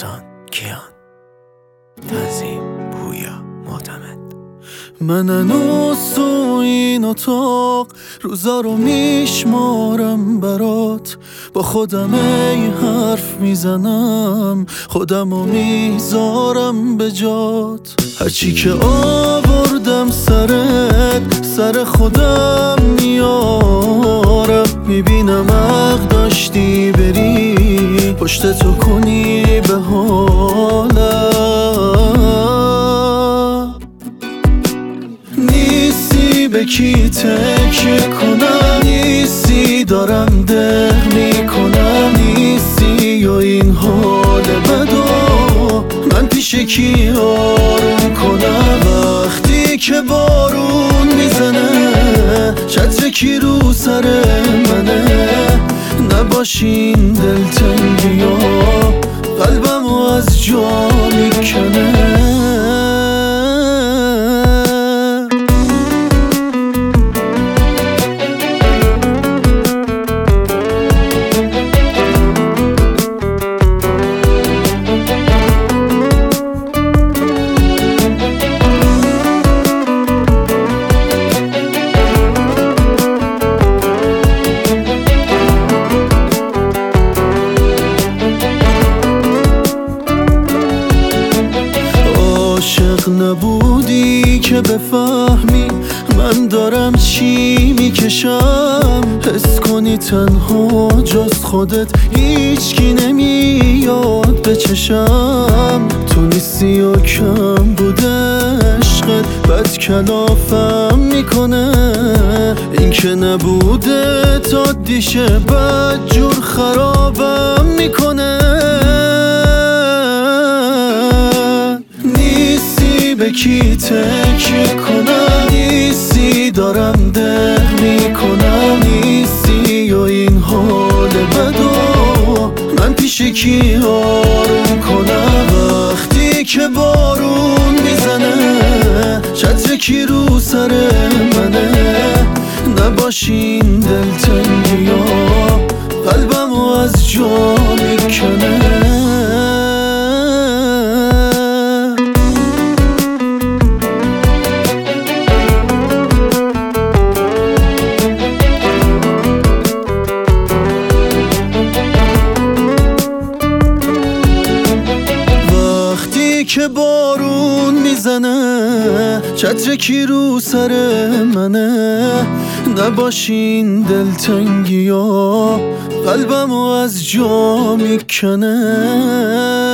احسان کیان، تنظیم پویا معتمد. من هنوز تو این اتاق روزا رو میشمارم برات، با خودم ای حرف میزنم، خودم رو میذارم به جات. هرچی که آوردم سرت، سر خودم میارم. میبینم حق داشتی بری، پشت تو کنی به حالم. نیستی به کی تکیه کنم، نیستی دارم ده میکنم، نیستی و این حال بدو من پیش کی آروم کنم. وقتی که بارون میزنه، چتر کی رو سر منه، نباشین دلتنگی ها قلبمو از جا میکنه. نبودی که بفهمی من دارم چی میکشم، حس کنی تنها جز خودت هیچکی نمیاد به چشم. تو نیستی و کم بوده عشقت بد کلافم میکنه، این که نبوده تا دیشه بد جور خرابم میکنه. به کی تکیه کنم، نیستی دارم ده میکنم، نیستی و این حال بدو من پیش کی آروم کنم. وقتی که بارون میزنه، چتر کی رو سر منه، نباشین دلتنگی ها قلبمو از جا میکنه. که بارون میزنه، چتر کی رو سر منه، نباشین دلتنگی ها قلبمو از جا میکنه.